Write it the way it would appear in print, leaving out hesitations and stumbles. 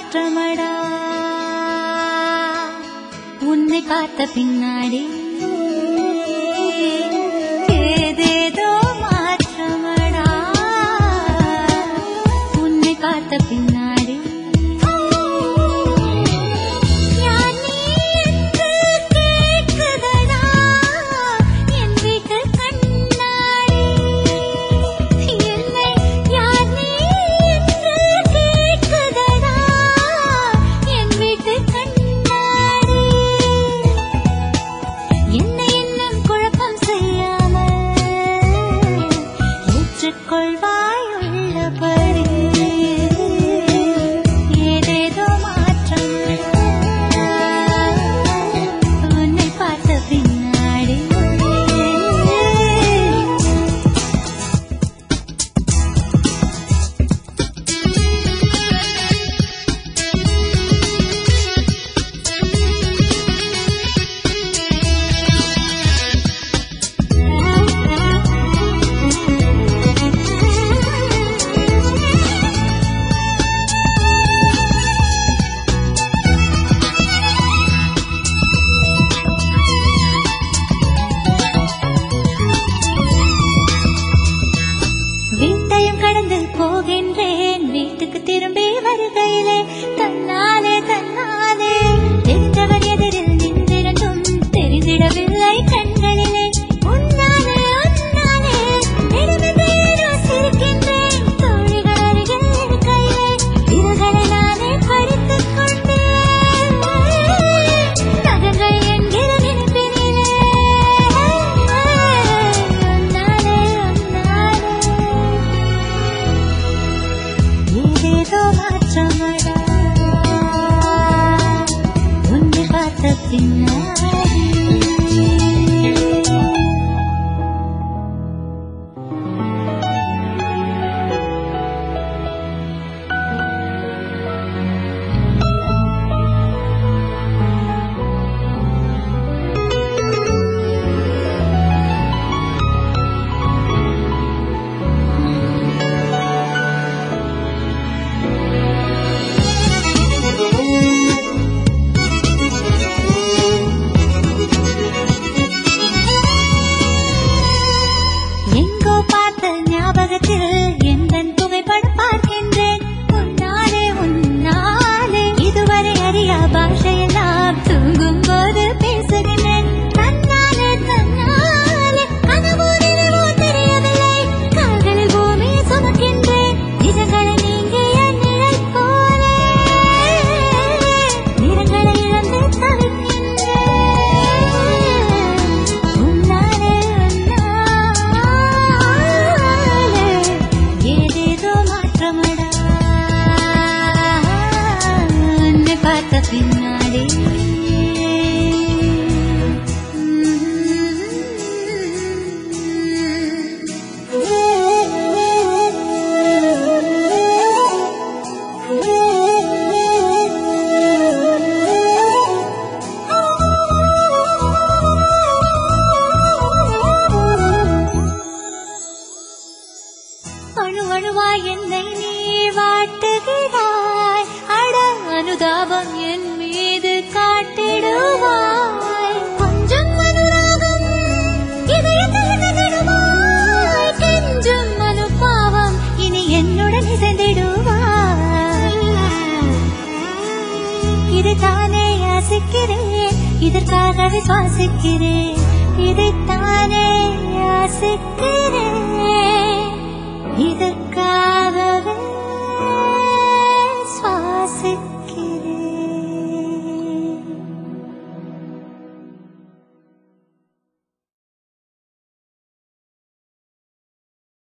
மாற்றமடா உன்னை பார்த்த பின்னாடி ஏதேதோ மாற்றமடா உன்னை பார்த்த பின்னாடி போகின்றேன் வீட்டுக்கு திரும்பி வருகையிலே தன்னாலே தன்னாலே தெரிந்தவர் எதிரில் நின்றிருந்தும் தெரிந்திடவில்லை கண்களிலே உன்னாலே உன்னாலே நெடுமென்றேனோ சிரிக்கின்றேன் தோழிகள் அருகில் இருக்கையிலே விரல்களை நானே படித்துக் கொண்டேன் நகங்கள் என்கிற நினைப்பினிலே உன்னாலே உன்னாலே ஏதேதோ மாற்றமடா உன்னை பார்த்த பின்னாடி எந்தன் புகைப்படம் பார்க்கின்றேன் உன்னாலே உன்னாலே இதுவரை அறியா பாஷையெல்லாம் தூங்கும் போது பேசுகின்றேன் தன்னாலே தன்னாலே கனவோ நினைவோ தெரியவில்லை கால்களில் பூமியை சுமக்கின்றேன் நிஜங்களை நீங்கிய நிழல் போல நிறங்களை இழந்து தவிக்கின்றேன் உன்னாலே பார்த்த பின்னாடி அணு அணுவாய் என்னை நீ வாட்டுகிறாய் அட அனுதாபம் என் மீது காட்டிடுவாய் கொஞ்சம் அனுராகம் இதயத்தில் நடுவாய் கெஞ்சும் அனுபாவம் இனி என்னுடன் இசைந்திடுவாய் இதைத்தானே யாசிக்கிறேன் இதற்காகவே சுவாசிக்கிறேன் இதைத்தானே யாசிக்கிறேன் இதற்காகவே